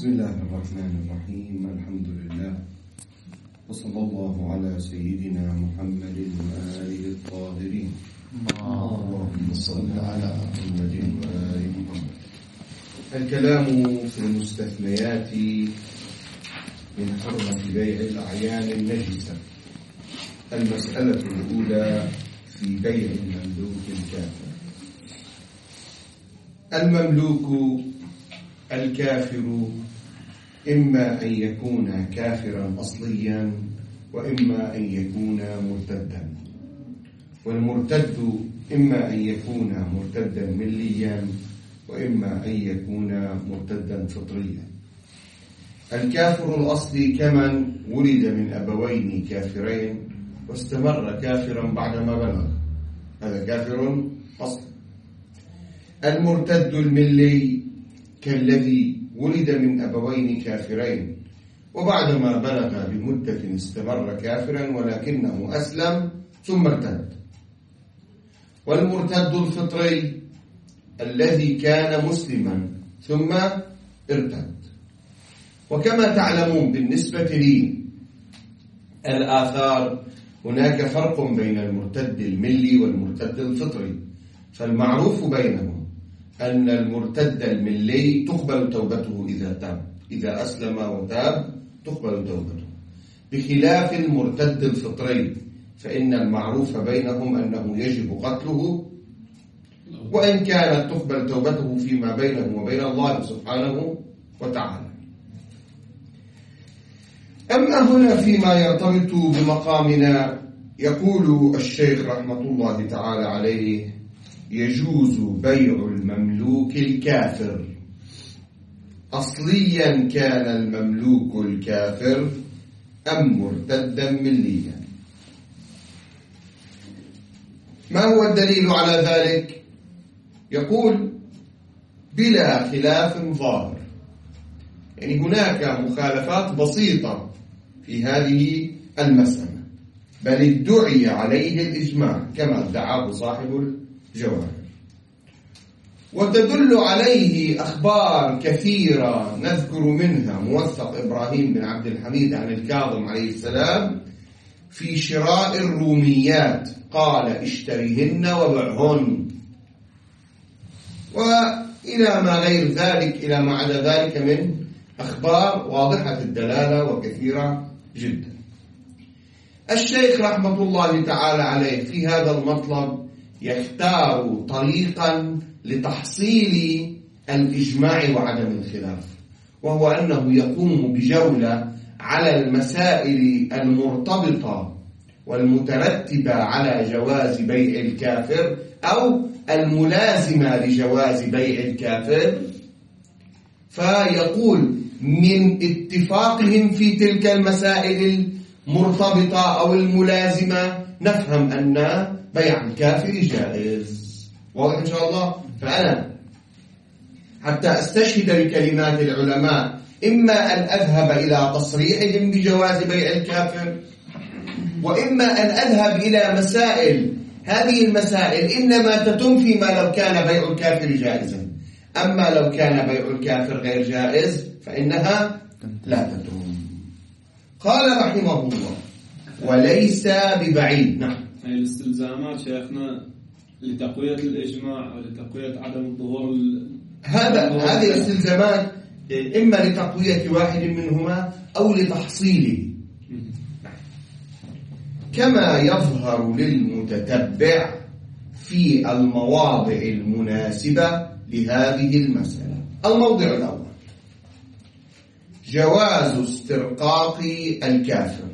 بسم الله الرحمن الرحيم. الحمد لله وصلى الله على سيدنا محمد وآله الطاهرين. اللهم صل على محمد وآل محمد. الكلام في المستثنيات من حرمة بيع الأعيان النجسة. المسألة الأولى في بيع المملوك الكافر. المملوك الكافر إما أن يكون كافرا أصليا وإما أن يكون مرتدا، والمرتد إما أن يكون مرتدا مليا وإما أن يكون مرتدا فطريا. الكافر الأصلي كمن ولد من أبوين كافرين واستمر كافرا بعدما بلغ، هذا كافر أصلي. المرتد الملي كالذي ولد من أبوين كافرين وبعدما بلغ بمدة استمر كافرا ولكنه أسلم ثم ارتد. والمرتد الفطري الذي كان مسلما ثم ارتد. وكما تعلمون بالنسبة للآثار هناك فرق بين المرتد الملي والمرتد الفطري، فالمعروف بينهم أن المرتد الملي تقبل توبته إذا تاب، إذا أسلم وتاب تقبل توبته، بخلاف المرتد الفطري فإن المعروف بينهم أنه يجب قتله، وإن كانت تقبل توبته فيما بينه وبين الله سبحانه وتعالى. أما هنا فيما يرتبط بمقامنا يقول الشيخ رحمة الله تعالى عليه: يجوز بيع المملوك الكافر أصليا كان المملوك الكافر أم مرتدا مليا. ما هو الدليل على ذلك؟ يقول: بلا خلاف ظاهر، يعني هناك مخالفات بسيطة في هذه المسألة، بل ادعي عليه الإجماع كما ادعاه صاحب الجواهر، وتدل عليه أخبار كثيرة نذكر منها موثق إبراهيم بن عبد الحميد عن الكاظم عليه السلام في شراء الروميات، قال: اشتريهن وبعهن، وإلى ما غير ذلك، إلى ما عدا ذلك من أخبار واضحة الدلالة وكثيرة جدا. الشيخ رحمة الله تعالى عليه في هذا المطلب يختار طريقا لتحصيل الإجماع وعدم الخلاف، وهو أنه يقوم بجولة على المسائل المرتبطة والمترتبة على جواز بيع الكافر أو الملازمة لجواز بيع الكافر، فيقول: من اتفاقهم في تلك المسائل المرتبطة أو الملازمة نفهم أن بيع الكافر جائز. واضح إن شاء الله؟ فأنا حتى أستشهد بكلمات العلماء إما أن أذهب إلى تصريحهم بجواز بيع الكافر، وإما أن أذهب إلى مسائل، هذه المسائل إنما تتم فيما لو كان بيع الكافر جائزا، أما لو كان بيع الكافر غير جائز فإنها لا تتم. قال رحمه الله: وليس ببعيد. نعم، هذه الاستلزامات شيخنا لتقوية الإجماع ولتقوية عدم الظهور هذه الاستلزامات إما لتقوية واحد منهما أو لتحصيله، كما يظهر للمتتبع في المواضع المناسبة لهذه المسألة. الموضع الأول: جواز استرقاق الكافر.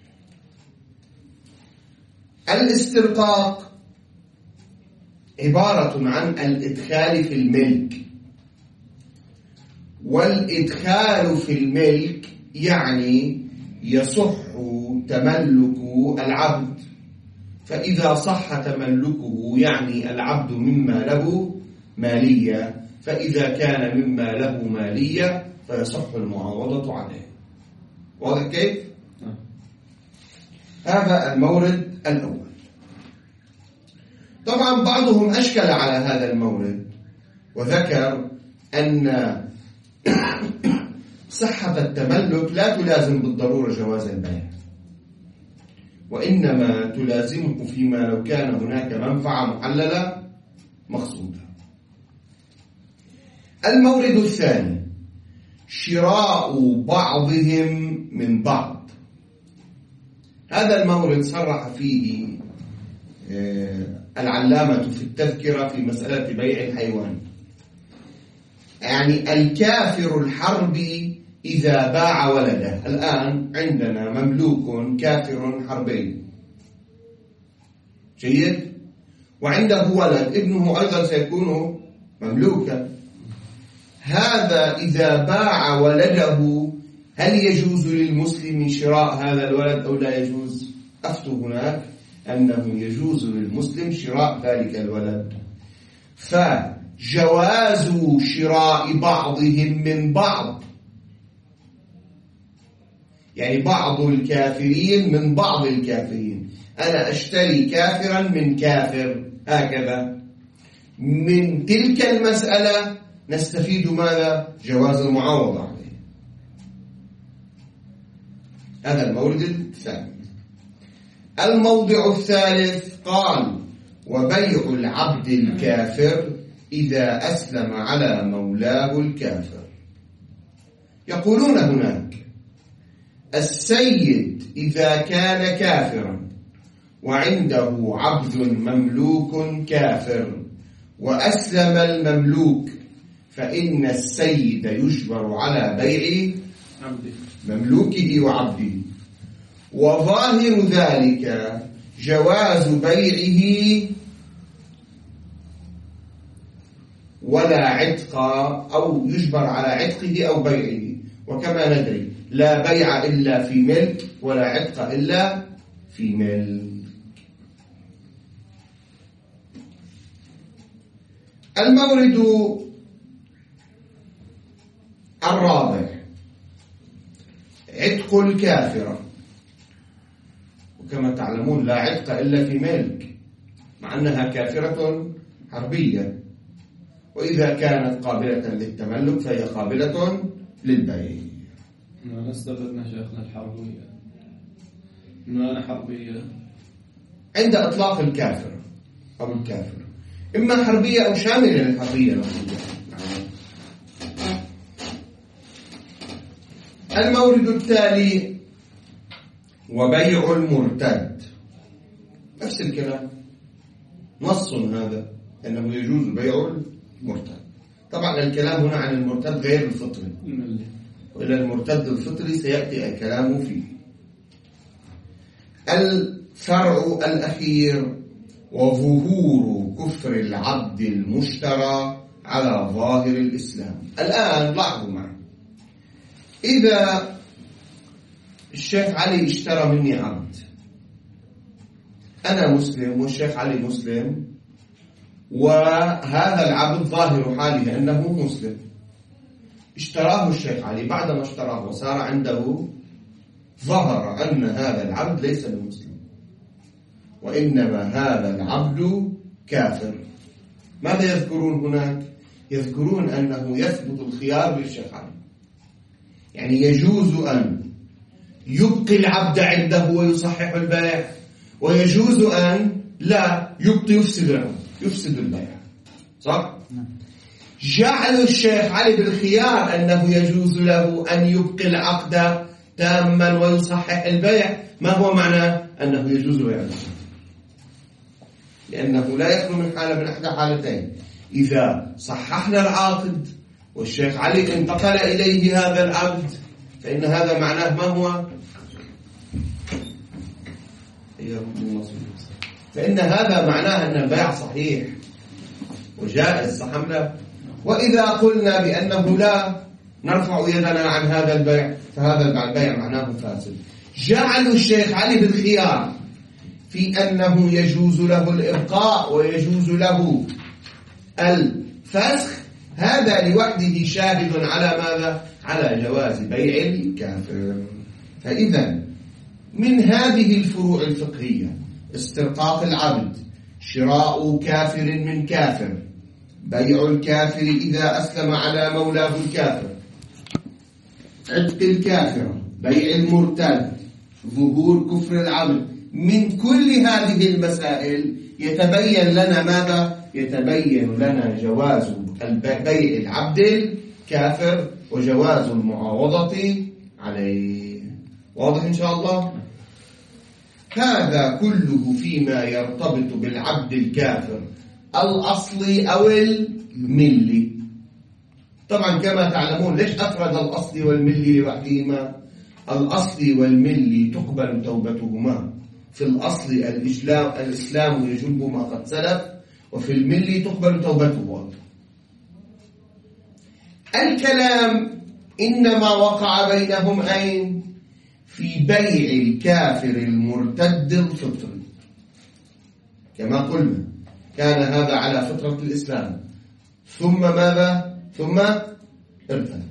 الاسترقاق عبارة عن الإدخال في الملك، والإدخال في الملك يعني يصح تملك العبد، فإذا صح تملكه يعني العبد مما له مالية، فإذا كان مما له مالية فيصح المعاوضة عليه. واضح كيف؟ هذا المورد الأول. طبعا بعضهم أشكل على هذا المورد وذكر أن صحة التملك لا تلازم بالضرورة جواز البيع، وإنما تلازمه فيما لو كان هناك منفعة محللة مقصودة. المورد الثاني شراء بعضهم من بعض. هذا المورد صرح فيه العلامة في التذكرة في مسألة بيع الحيوان. يعني الكافر الحربي إذا باع ولده، الآن عندنا مملوك كافر حربي جيد، وعنده ولد ابنه أيضا سيكون مملوكا. هذا إذا باع ولده هل يجوز للمسلم شراء هذا الولد أو لا يجوز؟ أفتوا هناك أنه يجوز للمسلم شراء ذلك الولد. فجواز شراء بعضهم من بعض، يعني بعض الكافرين من بعض الكافرين، أنا أشتري كافرا من كافر، هكذا. من تلك المسألة نستفيد ماذا؟ جواز المعاوضة عليه. هذا المورد الثاني. الموضع الثالث قال: وبيع العبد الكافر إذا أسلم على مولاه الكافر. يقولون هناك السيد إذا كان كافرا وعنده عبد مملوك كافر وأسلم المملوك، فإن السيد يجبر على بيع مملوكه وعبده، وظاهر ذلك جواز بيعه ولا عتق، أو يجبر على عتقه أو بيعه. وكما ندري لا بيع إلا في ملك ولا عتق إلا في ملك. المورد الرابع عتق الكافرة. وكما تعلمون لا عتق إلا في ملك، مع أنها كافرة حربية، وإذا كانت قابلة للتملك فهي قابلة للبيع. ما استفدنا شيخنا الحربية، ما أنا حربية عند إطلاق الكافر أو الكافر، إما حربية أو شاملة للحربية. المورد التالي وبيع المرتد. نفس الكلام، نص هذا أنه يجوز بيع المرتد. طبعا الكلام هنا عن المرتد غير الفطري، وإلى المرتد الفطري سيأتي الكلام فيه. الفرع الأخير وظهور كفر العبد المشترى على ظاهر الإسلام. الآن لاحظوا معي، إذا الشيخ علي اشترى مني عبد، أنا مسلم والشيخ علي مسلم، وهذا العبد ظاهر حاله أنه مسلم، اشتراه الشيخ علي. بعدما اشتراه وصار عنده، ظهر أن هذا العبد ليس بمسلم، وإنما هذا العبد كافر. ماذا يذكرون هناك؟ يذكرون أنه يثبت الخيار للشيخ علي، يعني يجوز أن يبقي العبد عنده ويصحح البيع، ويجوز أن لا يبقي يفسد البيع. صح؟ جعل الشيخ علي بالخيار أنه يجوز له أن يبقي العقد تاما ويصحح البيع. ما هو معنى أنه يجوز بيع؟ لأنه لا يخلو من حالة من إحدى حالتين: إذا صححنا العقد والشيخ علي انتقل إليه هذا العبد، فإن هذا معناه ما هو؟ فإن هذا معناه أن البيع صحيح وجائز، صح أم لا؟ وإذا قلنا بأنه لا نرفع يدنا عن هذا البيع، فهذا البيع معناه فاسد. جعلوا الشيخ علي بالخيار في أنه يجوز له الإبقاء ويجوز له الفسخ. هذا لوحده شاهد على ماذا؟ على جواز بيع الكافر. فإذا من هذه الفروع الفقهية استرقاق العبد، شراء كافر من كافر، بيع الكافر إذا أسلم على مولاه الكافر، عتق الكافر، بيع المرتد، ظهور كفر العبد، من كل هذه المسائل يتبين لنا ماذا؟ يتبين لنا جواز بيع العبد الكافر وجواز المعاوضة عليه. واضح إن شاء الله؟ هذا كله فيما يرتبط بالعبد الكافر الأصلي أو الملي. طبعا كما تعلمون ليش أفرد الأصلي والملي لوحدهما؟ الأصلي والملي تقبل توبتهما. في الأصل الإسلام يجب ما قد سلف، وفي الملي تقبل توبته. الكلام إنما وقع بينهم أين؟ في بيع الكافر المرتد الفطري. كما قلنا كان هذا على فطرة الإسلام، ثم ماذا؟ ثم ارتد.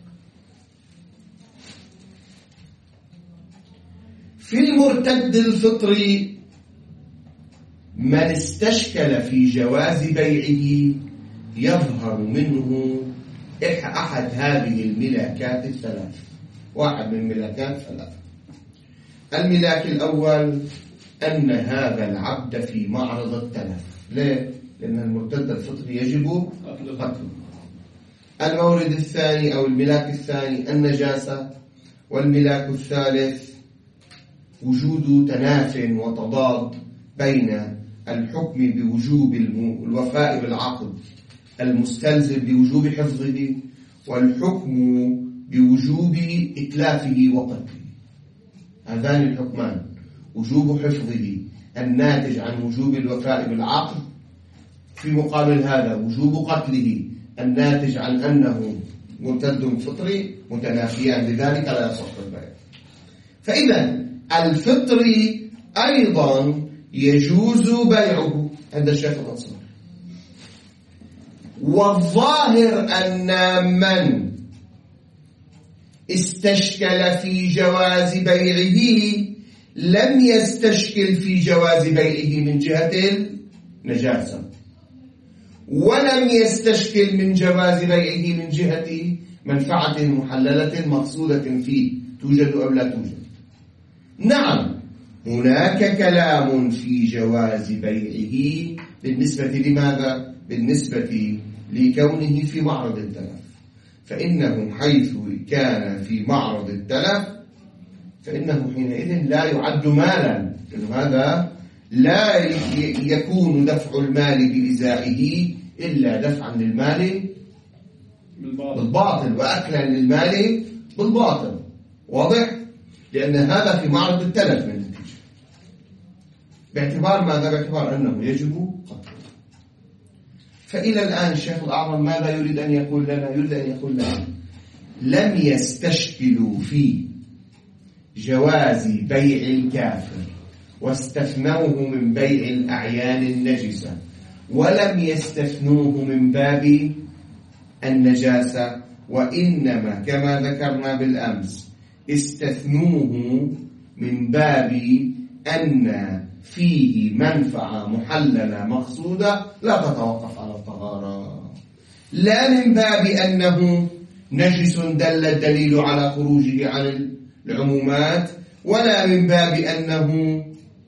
في المرتد الفطري من استشكل في جواز بيعه يظهر منه أحد هذه الملاكات الثلاث. واحد من الملاكات ثلاث. الملاك الأول أن هذا العبد في معرض التلف. ليه؟ لأن المرتد الفطري يجب قتله. المورد الثاني أو الملاك الثاني النجاسة. والملاك الثالث وجود تناف وتضاد بين الحكم بوجوب الوفاء بالعقد المستلزم بوجوب حفظه والحكم بوجوب إتلافه وقتله. هذان الحكمان، وجوب حفظه الناتج عن وجوب الوفاء بالعقد، في مقابل هذا وجوب قتله الناتج عن أنه مرتد فطري، متنافيان، لذلك لا يصح البيع. فإذا الفطري أيضا يجوز بيعه عند الشيخ الأنصاري. والظاهر أن من استشكل في جواز بيعه لم يستشكل في جواز بيعه من جهة النجاسة، ولم يستشكل من جواز بيعه من جهة منفعة محللة مقصودة فيه توجد أو لا توجد. نعم هناك كلام في جواز بيعه بالنسبة لماذا؟ بالنسبة لكونه في معرض التلف. فإنه حيث كان في معرض التلف فإنه حينئذ لا يعد مالا، لأن هذا لا يكون دفع المال بإزائه إلا دفعا للمال بالباطل وأكلا للمال بالباطل. واضح؟ لأن هذا في معرض التلف من النتيجة. باعتبار ماذا؟ باعتبار أنه يجب قتله. فإلى الآن الشيخ الأعظم ماذا يريد أن يقول لنا؟ يريد أن يقول لنا لم يستشكلوا في جواز بيع الكافر واستثنوه من بيع الأعيان النجسة، ولم يستثنوه من باب النجاسة، وإنما كما ذكرنا بالأمس استثنوه من باب أن فيه منفعة محللة مقصودة لا تتوقف على الطهارة، لا من باب أنه نجس دل الدليل على خروجه عن العمومات، ولا من باب أنه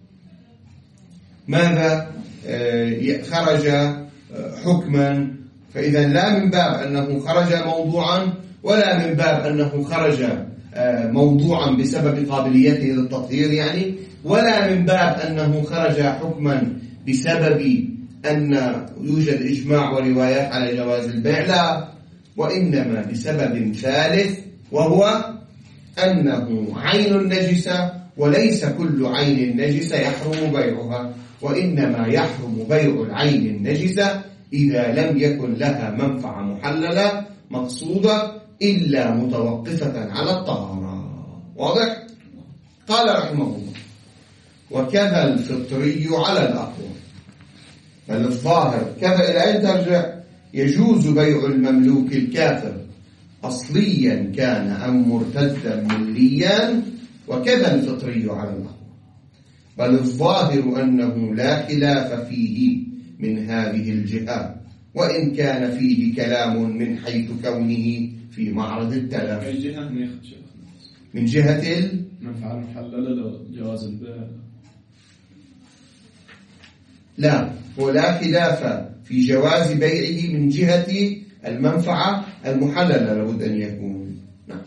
ماذا خرج حكما. فإذا لا من باب أنه خرج موضوعا، ولا من باب أنه خرج موضوعا بسبب قابليته للتطهير يعني، ولا من باب أنه خرج حكما بسبب أن يوجد إجماع وروايات على جواز البيع، لا، وإنما بسبب ثالث، وهو أنه عين نجسة، وليس كل عين نجسة يحرم بيعها، وإنما يحرم بيع العين النجسة إذا لم يكن لها منفعة محللة مقصودة إلا متوقفة على الطهارة. واضح؟ قال رحمه الله وكذا الفطري على الأقوى. بل الظاهر كذا إلى أين ترجع؟ يجوز بيع المملوك الكافر أصليا كان أم مرتدا مليا، وكذا الفطري على الأقوى. بل الظاهر أنه لا خلاف فيه من هذه الجهات، وإن كان فيه كلام من حيث كونه في معرض التلف. أي جهة ناخذ شيخنا؟ من جهة المنفعة المحللة لجواز البيع. لا، ولا خلاف في جواز بيعه من جهة المنفعة المحللة لابد أن يكون، نعم،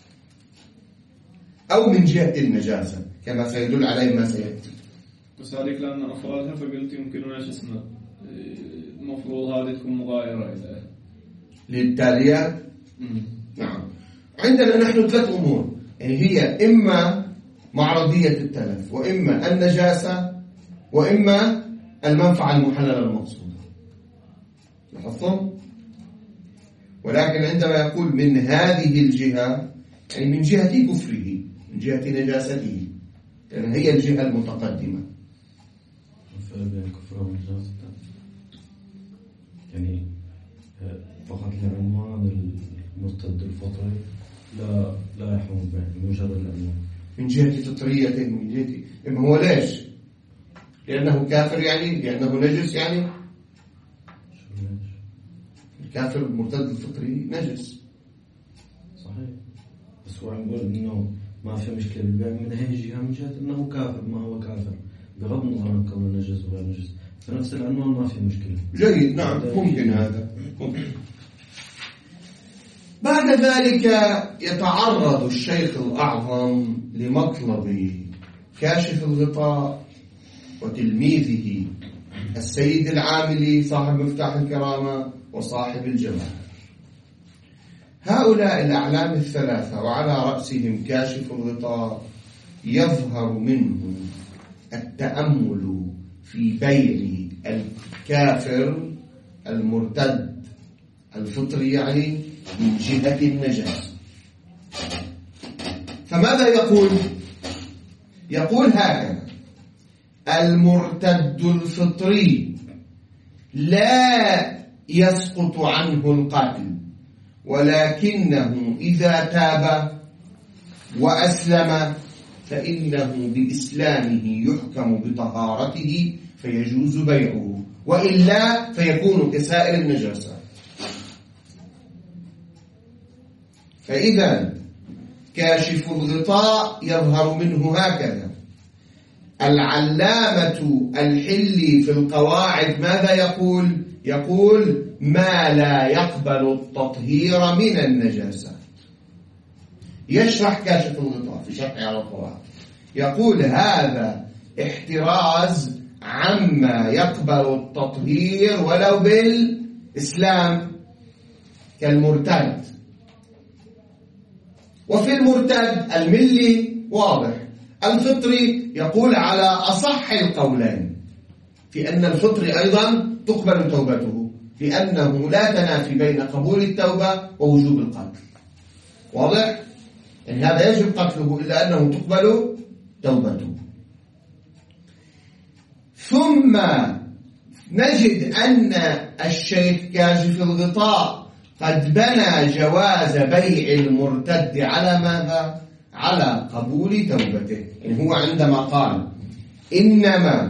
أو من جهة النجاسة كما سيدل عليه ما سيأتي. وذلك لأن أفرادها فقلت يمكننا شو اسمه المفروض هذه تكون مغايرة إلى للتاليات. نعم، عندنا نحن ثلاث أمور، يعني هي إما معرضية التلف، وإما النجاسة، وإما المنفعة المحللة المقصودة. لاحظتم؟ ولكن عندما يقول من هذه الجهة يعني من جهة كفره، من جهة نجاسته، لأن هي الجهة المتقدمة. الفرق بين كفره ونجاسته يعني فقط العنوان المرتد الفطري لا يحرم به مجرد العنوان. من جهة فطريته، من جهة إما هو ليش؟ لأنه كافر يعني؟ لأنه نجس يعني؟ شو ليش؟ الكافر المرتد الفطري نجس. صحيح، بس هو عم يقول إنه ما في مشكلة بالبيع من هي الجهة، من جهة إنه كافر ما هو كافر بغض النظر عن كونه نجس وغير نجس، فنفس العنوان ما في مشكلة. جيد، نعم، ممكن هذا ممكن. بعد ذلك يتعرض الشيخ الأعظم لمطلب كاشف الغطاء وتلميذه السيد العاملي صاحب مفتاح الكرامة وصاحب الجمال. هؤلاء الأعلام الثلاثة وعلى رأسهم كاشف الغطاء يظهر منه التأمل في بيع الكافر المرتد الفطري يعني من جهة النجاسة. فماذا يقول؟ يقول هكذا: المرتد الفطري لا يسقط عنه القتل، ولكنه إذا تاب وأسلم فإنه بإسلامه يحكم بطهارته فيجوز بيعه، وإلا فيكون كسائر النجاسات. فإذا كاشف الغطاء يظهر منه هكذا. العلامة الحلي في القواعد ماذا يقول؟ يقول ما لا يقبل التطهير من النجاسات. يشرح كاشف الغطاء في شرح على القواعد، يقول هذا احتراز عما يقبل التطهير ولو بالإسلام كالمرتد. وفي المرتد الملي واضح، الفطري يقول على أصح القولين في أن الفطري أيضا تقبل توبته، لأنه لا تنافي بين قبول التوبة ووجوب القتل. واضح؟ يعني هذا يجب قتله إلا أنه تقبل توبته. ثم نجد أن الشيخ كاشف الغطاء قد بنى جواز بيع المرتد على ماذا؟ على قبول توبته. يعني هو عندما قال إنما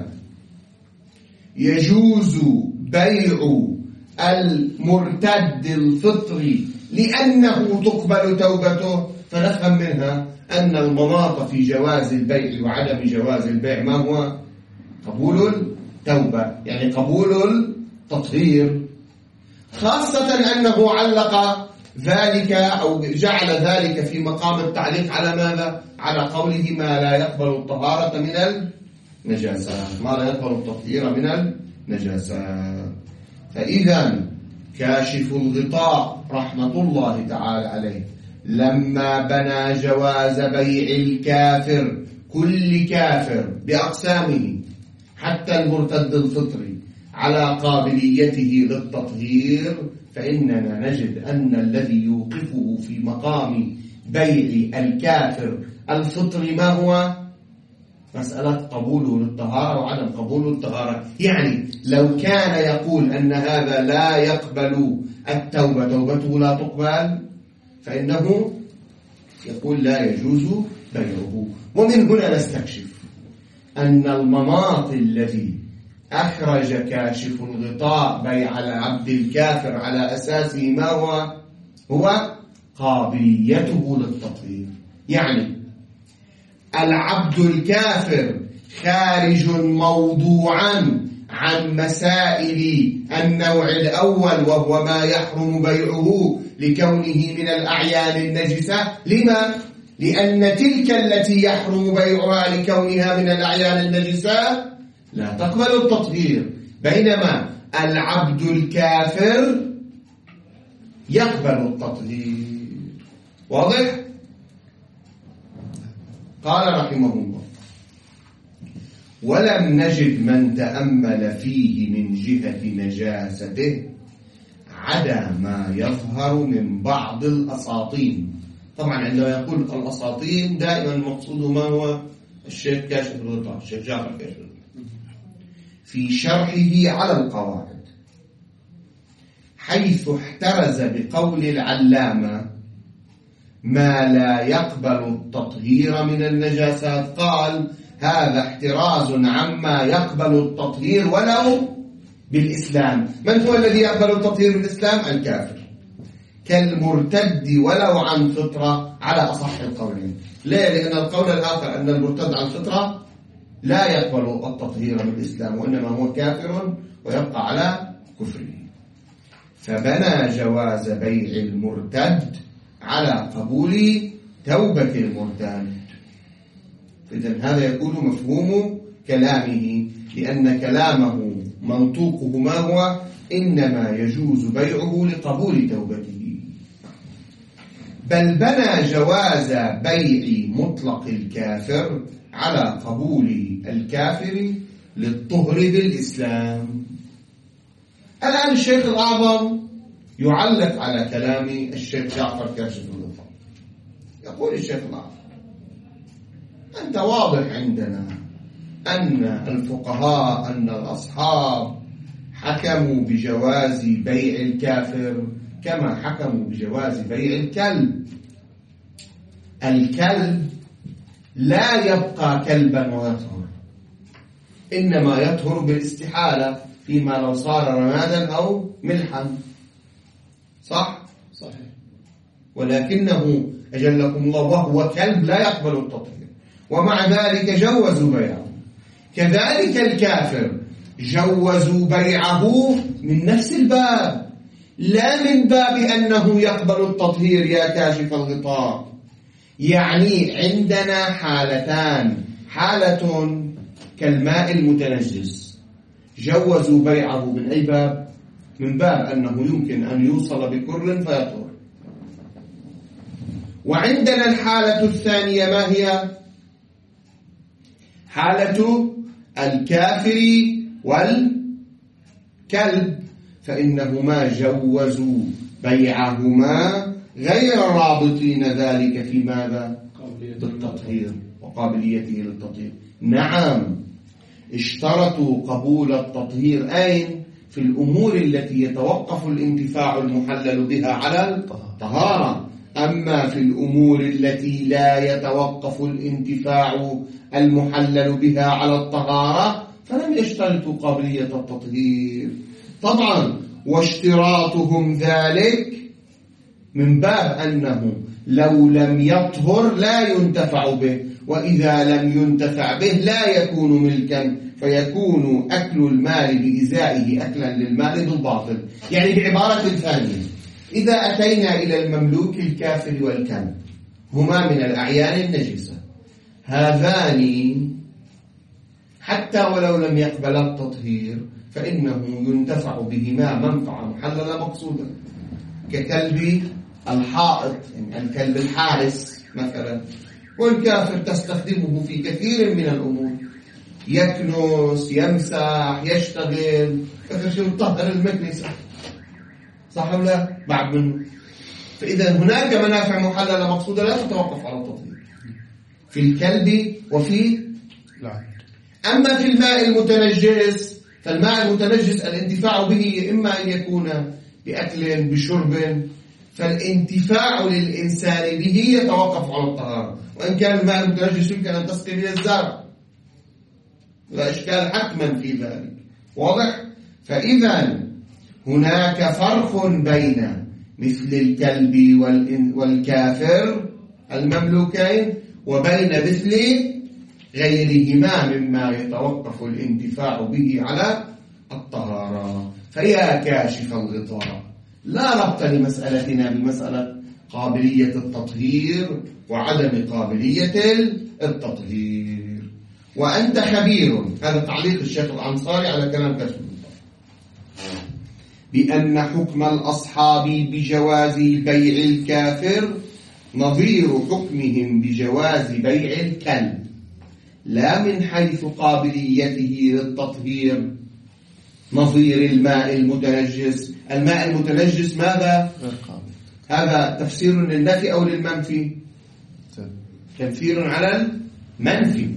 يجوز بيع المرتد الفطري لأنه تقبل توبته، فنفهم منها أن المناط في جواز البيع وعدم جواز البيع ما هو؟ قبول التوبة، يعني قبول التطهير، خاصة أنه علق ذلك أو جعل ذلك في مقام التعليق على ماذا؟ على قوله ما لا يقبل الطهارة من النجاسات، ما لا يقبل التطهير من النجاسات. فإذا كاشف الغطاء رحمة الله تعالى عليه لما بنى جواز بيع الكافر كل كافر بأقسامه حتى المرتد الفطري على قابليته للتطهير، فإننا نجد أن الذي يوقفه في مقام بيع الكافر الفطري ما هو؟ مسألة قبوله للطهارة وعدم قبوله للطهارة. يعني لو كان يقول أن هذا لا يقبل التوبة، توبته لا تقبل، فإنه يقول لا يجوز بيعه. ومن هنا نستكشف أن المناط الذي أخرج كاشف الغطاء بيع العبد الكافر على أساسه ما هو؟ هو قابليته للتطهير. يعني العبد الكافر خارج موضوعا عن مسائل النوع الأول، وهو ما يحرم بيعه لكونه من الأعيان النجسة. لما؟ لأن تلك التي يحرم بيعها لكونها من الأعيان النجسة لا تقبل التطهير، بينما العبد الكافر يقبل التطهير. واضح؟ قال رحمه الله: ولم نجد من تأمل فيه من جهة نجاسته عدا ما يظهر من بعض الأساطين. طبعا عندما يقول الأساطين دائما المقصود ما هو الشيخ كاشف الغطاء، الشيخ جعفر كاشف الغطاء، في شرحه على القواعد، حيث احترز بقول العلامة ما لا يقبل التطهير من النجاسات. قال: هذا احتراز عما يقبل التطهير ولو بالإسلام. من هو الذي يقبل التطهير بالإسلام؟ الكافر، كالمرتد ولو عن فطرة، على أصح القولين. ليه؟ لأن القول الآخر أن المرتد عن فطرة لا يقبل التطهير بالإسلام، وإنما هو كافر ويبقى على كفره. فبنى جواز بيع المرتد على قبول توبة المرتد. إذن هذا يكون مفهوم كلامه، لأن كلامه منطوقه ما هو؟ إنما يجوز بيعه لقبول توبته. بل بنى جواز بيع مطلق الكافر على قبول الكافر للطهر بالإسلام. الآن الشيخ الأعظم يعلق على كلام الشيخ جعفر كاشف الغطاء. يقول الشيخ الأعظم: أنت واضح عندنا أن الفقهاء، أن الأصحاب حكموا بجواز بيع الكافر كما حكموا بجواز بيع الكلب. الكلب لا يبقى كلبا ويطهر، إنما يطهر بالاستحالة فيما لو صار رمادا أو ملحا. صح؟ صحيح. ولكنه أجلكم الله وهو كلب لا يقبل التطهير، ومع ذلك جوزوا بيعه. كذلك الكافر جوزوا بيعه من نفس الباب، لا من باب أنه يقبل التطهير يا كاشف الغطاء. يعني عندنا حالتان: حالة كالماء المتنجس جوزوا بيعه من أي باب؟ من باب أنه يمكن أن يوصل بكر فيطهر. وعندنا الحالة الثانية، ما هي؟ حالة الكافر والكلب، فإنهما جوزوا بيعهما غير رابطين ذلك في ماذا؟ بالتطهير وقابليته للتطهير. نعم، اشترطوا قبول التطهير أين؟ في الأمور التي يتوقف الانتفاع المحلل بها على الطهارة. أما في الأمور التي لا يتوقف الانتفاع المحلل بها على الطهارة فلم يشترطوا قابلية التطهير. طبعا واشتراطهم ذلك من باب أنه لو لم يطهر لا ينتفع به، وإذا لم ينتفع به لا يكون ملكا، فيكون أكل المال بإزائه أكلا للمال بالباطل. يعني بعبارة ثانية، إذا أتينا إلى المملوك الكافر والكلب، هما من الأعيان النجسة، هذان حتى ولو لم يقبل التطهير فإنه ينتفع بهما منفعة محللة مقصودة، ككلب الحائط، يعني الكلب الحارس مثلا. والكافر تستخدمه في كثير من الأمور، يكنس، يمسح، يشتغل، يطهر المكنسة، صح ولا لا؟ بعد منه. فإذا هناك منافع محللة مقصودة لا تتوقف على التطهير في الكلب وفي أما في الماء المتنجس، فالماء المتنجس الانتفاع به إما أن يكون بأكل بشرب، فالانتفاع للإنسان به يتوقف على الطهارة. وإن كان الماء المتنجس يمكن أن تسقي به الزرع، لا إشكال حتما في ذلك. واضح؟ فإذا هناك فرق بين مثل الكلب والكافر المملوكين، وبين مثل غيرهما مما يتوقف الانتفاع به على الطهارة. فيا كاشف الغطاء، لا ربط لمسألتنا بمسألة قابلية التطهير وعدم قابلية التطهير، وأنت خبير. هذا تعليق الشيخ الأنصاري على كلام كاشف الغطاء، بأن حكم الأصحاب بجواز بيع الكافر نظير حكمهم بجواز بيع الكلب، لا من حيث قابليته للتطهير نظير الماء المتنجس. الماء المتنجس ماذا؟ غير قابل. هذا تفسير للنفي أو للمنفي؟ تفسير على المنفي.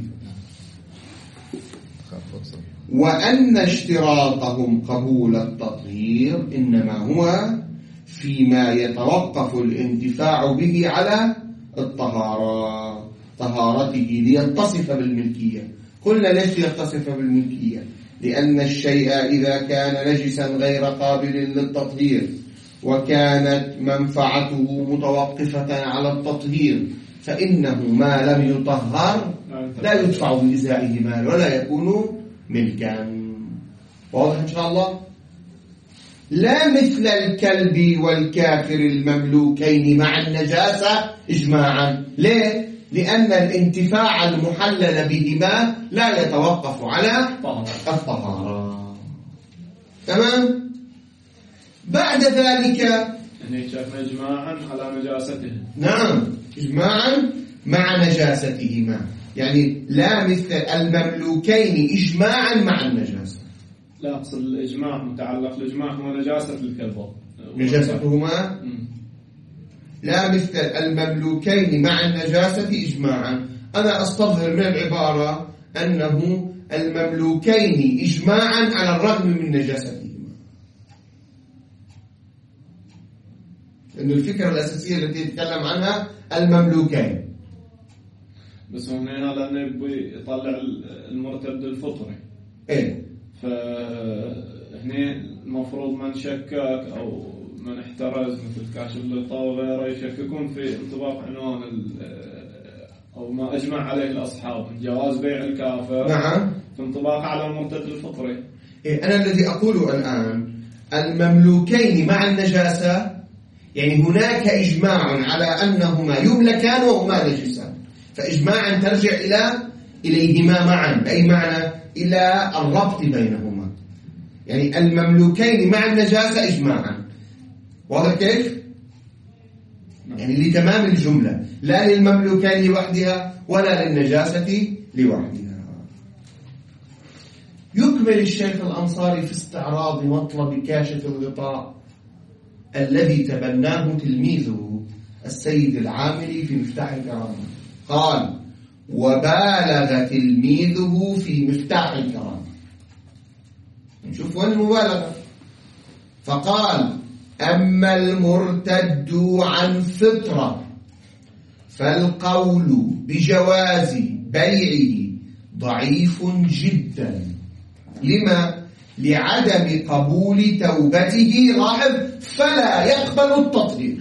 وأن اشتراطهم قبول التطهير إنما هو فيما يتوقف الانتفاع به على الطهارة، طهارته ليتصف بالملكية. قلنا ليش يتصف بالملكية؟ لأن الشيء إذا كان نجسا غير قابل للتطهير وكانت منفعته متوقفة على التطهير فإنه ما لم يطهر لا يدفع بإزائه مال ولا يكون ملكا. واضح إن شاء الله؟ لا مثل الكلب والكافر المملوكين مع النجاسة إجماعا. ليه؟ لأن الانتفاع المحلل بهما لا يتوقف على الطهارة. تمام؟ بعد ذلك يعني شافنا إجماعا على نجاسته. نعم، إجماعا مع نجاستهما، يعني لا مثل المملوكين إجماعا مع النجاسة. لا، أقصد الإجماع متعلق الإجماع هو نجاسة الكلب، نجاستهما لا مثل المملوكين مع النجاسة إجماعا. أنا أستظهر من العبارة أنه المملوكين إجماعا على الرغم من نجاستهما، لأن الفكرة الأساسية التي يتكلم عنها المملوكين. بس هنا لأنه يطلع المرتد الفطري. إيه؟ فهنا المفروض من شكك أو من احترز مثل كاشف الغطاء وغيره يشككون في انطباق عنوان أو ما أجمع عليه الأصحاب جواز بيع الكافر. نعم، في انطباق على المرتد الفطري. إيه؟ أنا الذي أقوله الآن المملوكين مع النجاسة، يعني هناك إجماع على أنهما يملكان وهما نجسان، فإجماعا ترجع إليهما معا، بأي معنى؟ إلى الربط بينهما، يعني المملوكين مع النجاسة إجماعا. واضح كيف؟ يعني لتمام الجملة، لا للمملوكين لوحدها ولا للنجاسة لوحدها. يكمل الشيخ الأنصاري في استعراض مطلب كاشف الغطاء الذي تبناه تلميذه السيد العاملي في مفتاح الكرامة. قال: وبالغ تلميذه في مفتاح الكرامة. نشوف وين المبالغة. فقال: أما المرتد عن فطرة فالقول بجواز بيعه ضعيف جدا. لما؟ لعدم قبول توبته. لاحظ: فلا يقبل التطهير.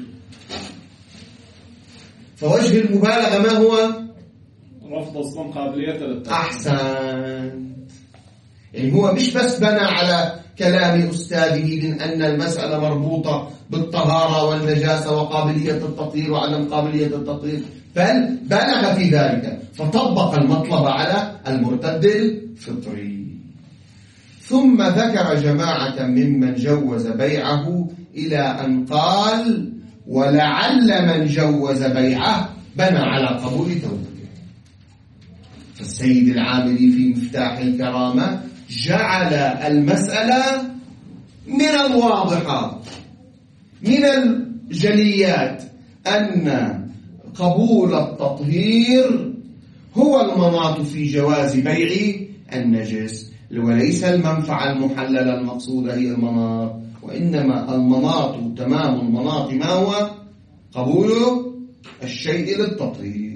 فوجه المبالغة ما هو؟ رفض أصلا قابلية للتطهير. أحسن. يعني هو مش بس بنى على كلام أستاذه من أن المسألة مربوطة بالطهارة والنجاسة وقابلية التطهير وعدم قابلية التطهير، بل بلغ في ذلك فطبق المطلب على المرتد الفطري. ثم ذكر جماعة ممن جوز بيعه إلى أن قال: ولعل من جوز بيعه بنى على قبول توبته. فالسيد العاملي في مفتاح الكرامة جعل المسألة من الواضحات من الجليات أن قبول التطهير هو المناط في جواز بيع النجس، وليس المنفعة المحللة المقصودة هي المناط، وإنما المناط تمام المناط ما هو؟ قبول الشيء للتطهير.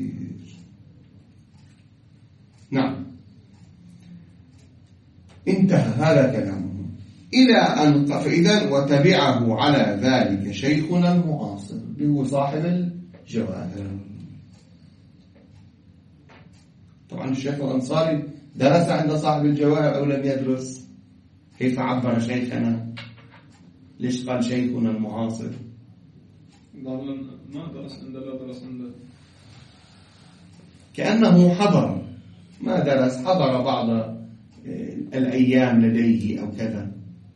نعم، انتهى هذا كلامه. إلى أن فإذا وتبعه على ذلك شيخنا المعاصر اللي هو صاحب الجواهر. طبعا الشيخ الأنصاري درس عند صاحب الجواهر أو لم يدرس؟ كيف عبر شيخنا؟ ليش قال شيخنا المعاصر؟ ما درس عنده، لا درس عنده، كأنه حضر، ما درس، حضر بعض الأيام لديه أو كذا.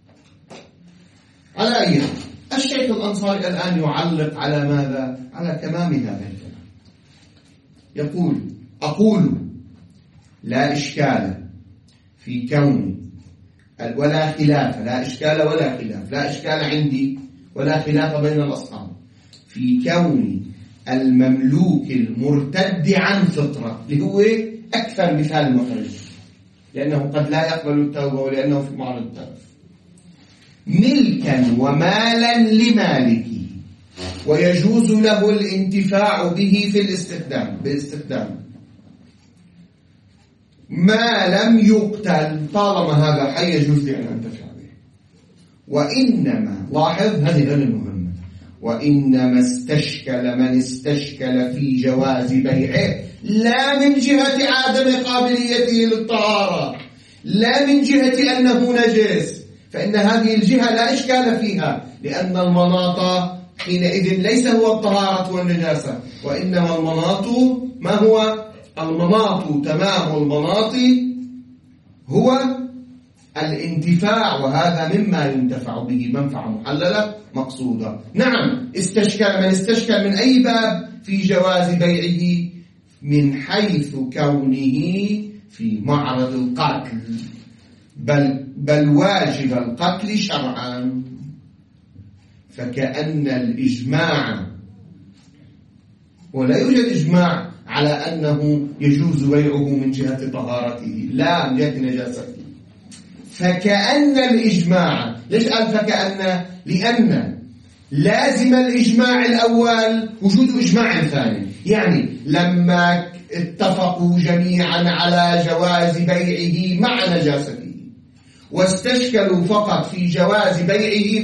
على أي حال الشيخ الأنصاري الآن يعلق على ماذا؟ على تمام هذا الكلام. يقول: أقول لا إشكال في كون ولا خلاف، لا إشكال ولا خلاف، لا إشكال عندي ولا خلاف بين الأصحاب في كون المملوك المرتد عن فطرة، اللي هو أكثر مثال محرج، لأنه قد لا يقبل التوبة ولأنه في معرض التلف، ملكا ومالا لمالكه، ويجوز له الانتفاع به في بالاستخدام ما لم يقتل، طالما هذا حي يجوز لي أن أنتفع به. وإنما لاحظ هذه المهمة، وإنما استشكل من استشكل في جواز بيعه لا من جهة عدم قابليته للطهارة، لا من جهة أنه نجس، فإن هذه الجهة لا إشكال فيها، لأن المناط حينئذ ليس هو الطهارة والنجاسة، وإنما المناط ما هو؟ المناط تمام المناط هو الانتفاع، وهذا مما ينتفع به منفعة محللة مقصودة. نعم، استشكال من استشكال من أي باب في جواز بيعه؟ من حيث كونه في معرض القتل، بل واجب القتل شرعا، فكأن الإجماع، ولا يوجد إجماع على أنه يجوز بيعه من جهة طهارته، لا من جهة نجاسته، فكأن الإجماع، ليش قال فكأن؟ لأن لازم الإجماع الأول وجود إجماع ثاني، يعني لما اتفقوا جميعا على جواز بيعه مع نجاسته واستشكلوا فقط في جواز بيعه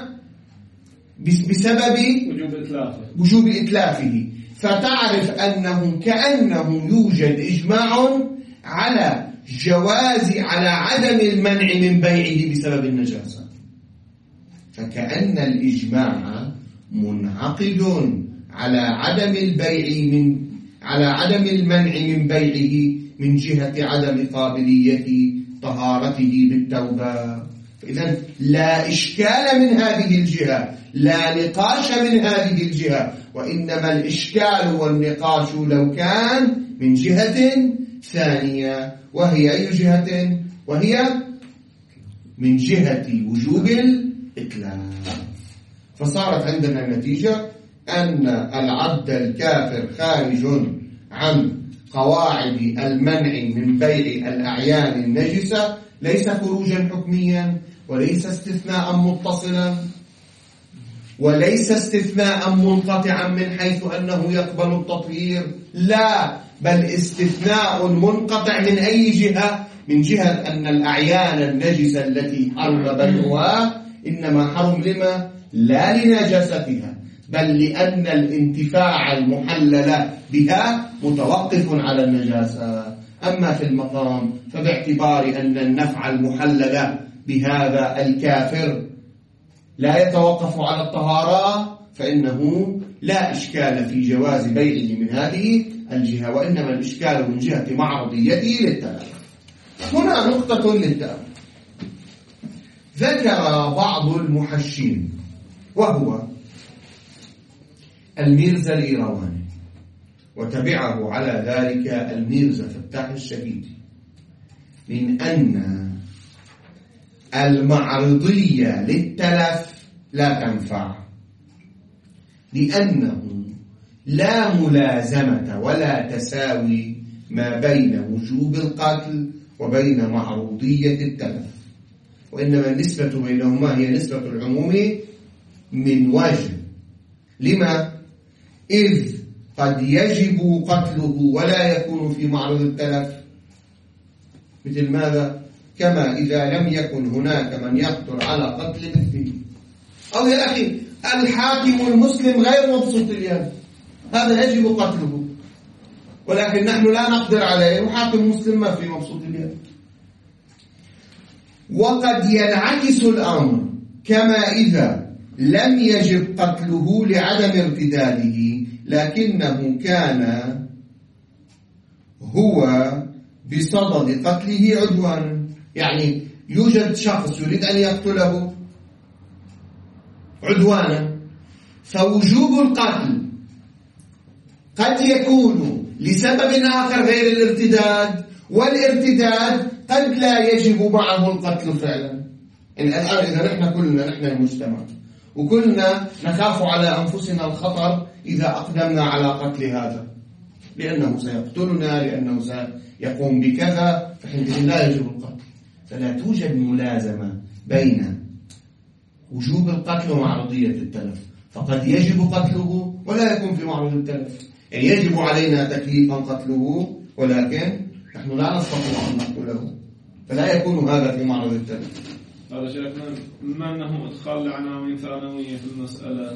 بسبب وجوب إتلافه، فتعرف أنه كأنه يوجد إجماع على على عدم المنع من بيعه بسبب النجاسة، فكأن الإجماع منعقد على عدم المنع من بيعه من جهة عدم قابلية طهارته بالتوبة. فإذا لا إشكال من هذه الجهة، لا نقاش من هذه الجهة، وإنما الإشكال والنقاش لو كان من جهة ثانية، وهي أي جهة؟ وهي من جهة وجوب الإتلاف. فصارت عندنا النتيجة أن العبد الكافر خارج عن قواعد المنع من بيع الأعيان النجسة، ليس خروجا حكميا، وليس استثناء متصلا، وليس استثناء منقطعا من حيث أنه يقبل التطهير، لا، بل استثناء منقطع من أي جهة؟ من جهة أن الأعيان النجسة التي حرم بيعها إنما حرم لما؟ لا لنجاستها، بل لأن الانتفاع المحلل بها متوقف على النجاسة. أما في المقام فباعتبار أن النفع المحلل بهذا الكافر لا يتوقف على الطهارة، فإنه لا إشكال في جواز بيعه من هذه الجهة، وإنما الإشكال من جهة معرضيته للتلف. هنا نقطة للتأمل. ذكر بعض المحشين وهو الميرزا الإيرواني، وتبعه على ذلك الميرزا فتاح الشهيدي، من أن المعرضية للتلف لا تنفع، لأنه لا ملازمة ولا تساوي ما بين وجوب القتل وبين معروضية التلف، وإنما النسبة بينهما هي نسبة العموم من وجه. لما؟ إذ قد يجب قتله ولا يكون في معرض التلف، مثل ماذا؟ كما إذا لم يكن هناك من يقدر على قتل مثله. أو يا أخي الحاكم المسلم غير مبسوط اليد، هذا يجب قتله، ولكن نحن لا نقدر عليه، وحاكم مسلم ما في مبسوط اليد. وقد ينعكس الأمر كما إذا لم يجب قتله لعدم ارتداده لكنه كان هو بصدد قتله عدوانا. يعني يوجد شخص يريد أن يقتله عدوانا، فوجوب القتل قد يكون لسبب آخر غير الارتداد، والارتداد قد لا يجب معه القتل فعلا. الآن إذا نحن المجتمع وكلنا نخاف على أنفسنا الخطر إذا أقدمنا على قتل هذا، لأنه سيقتلنا، لأنه سيقوم بكذا، فحينئذ لا يجب القتل. فلا توجد ملازمة بين وجوب القتل ومعرضية التلف، فقد يجب قتله ولا يكون في معرض التلف. يعني يجب علينا تكليفا قتله، ولكن نحن لا نستطيع أن نقتله، فلا يكون هذا في معرض التلف. هذا شيخنا بما أنه إدخال لعناوين ثانوية في المسألة،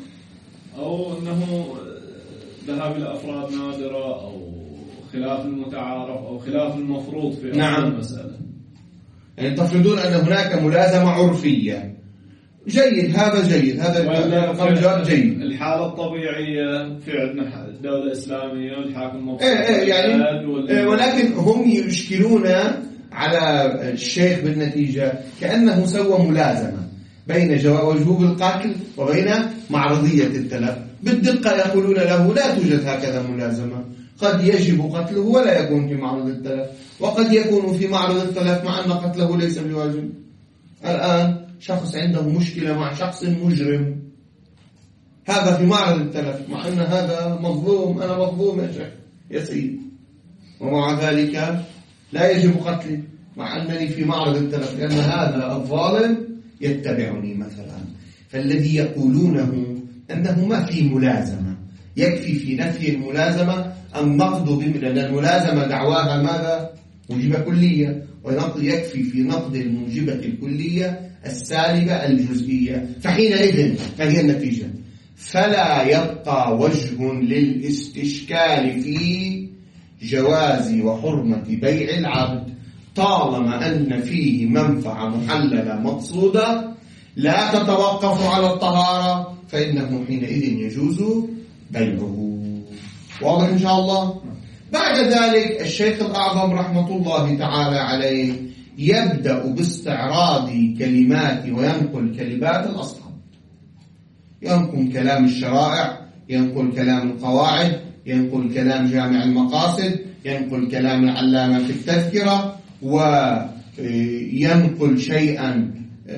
أو أنه ذهاب إلى أفراد نادرة، أو خلاف المتعارف، أو خلاف المفروض في المسألة. يعني تفرضون أن هناك ملازمة عرفية، جيد، هذا جيد، هذا الرقم جيد. الحالة الطبيعية في عندنا الدولة الإسلامية والحاكم مفروض يعني ولكن هم يشكلون على الشيخ بالنتيجة كأنه سوى ملازمة بين وجوب القتل وبين معرضية التلف. بالدقة يقولون له لا توجد هكذا ملازمة، قد يجب قتله ولا يكون في معرض التلف، وقد يكون في معرض التلف مع أن قتله ليس بواجب. الآن شخص عنده مشكلة مع شخص مجرم، هذا في معرض التلف، مع أن هذا مظلوم، أنا مظلوم يا شيخ يا سيد، ومع ذلك لا يجب قتلي مع أنني في معرض التلف، لأن هذا الظالم يتبعني مثلا. فالذي يقولونه أنه ما في ملازمة، يكفي في نفي الملازمة النقد لأن الملازمة دعواها ماذا؟ موجبة كلية، ويكفي في نقد الموجبة الكلية السالبة الجزئية، فحينئذ فهي النتيجة. فلا يبقى وجه للاستشكال في جواز وحرمة بيع العبد طالما أن فيه منفعة محللة مقصودة لا تتوقف على الطهارة، فإنه حينئذ يجوز بيعه. واضح إن شاء الله؟ بعد ذلك الشيخ الأعظم رحمة الله تعالى عليه يبدأ باستعراض كلمات وينقل كلمات الأصحاب، ينقل كلام الشرائع، ينقل كلام القواعد، ينقل كلام جامع المقاصد، ينقل كلام العلامة في التذكرة، وينقل شيئا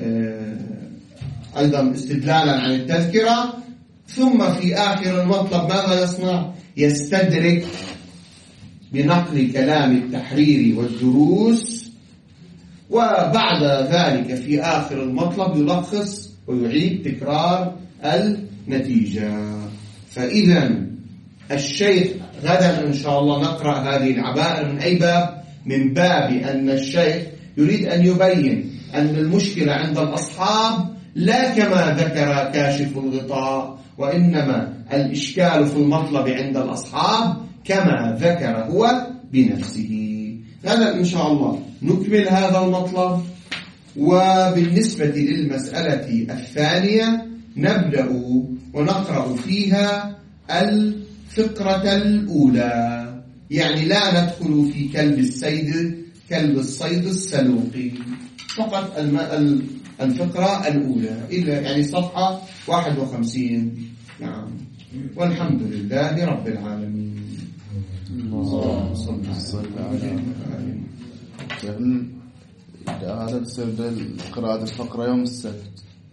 أيضا استدلالا عن التذكرة. ثم في آخر المطلب ماذا يصنع؟ يستدرك بنقل كلام التحرير والدروس، وبعد ذلك في آخر المطلب يلخص ويعيد تكرار النتيجة. فإذا الشيخ غدا إن شاء الله نقرأ هذه العبائر من أي باب؟ من باب أن الشيخ يريد أن يبين أن المشكلة عند الأصحاب لا كما ذكر كاشف الغطاء، وإنما الإشكال في المطلب عند الأصحاب كما ذكر هو بنفسه. هذا إن شاء الله نكمل هذا المطلب. وبالنسبة للمسألة الثانية نبدأ ونقرأ فيها الفقرة الأولى، يعني لا ندخل في كلب الصيد السلوقي، فقط الفقرة الأولى إلى يعني صفحة 51. نعم، والحمد لله رب العالمين. اللهم صل على محمد. هذا بسبب قراءة الفقرة يوم السبت؟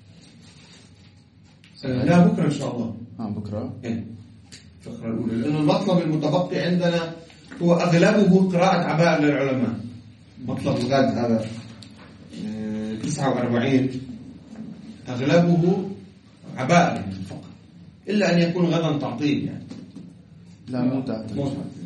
لا، بكرة إن شاء الله. بكرة الفقرة الأولى، لأن المطلب المتبقي عندنا هو أغلبه قراءة عبائر للعلماء. مطلب الغد هذا 49 أغلبه عبائر فقط، إلا أن يكون غدا تعطيل يعني. لا مو تعطيل.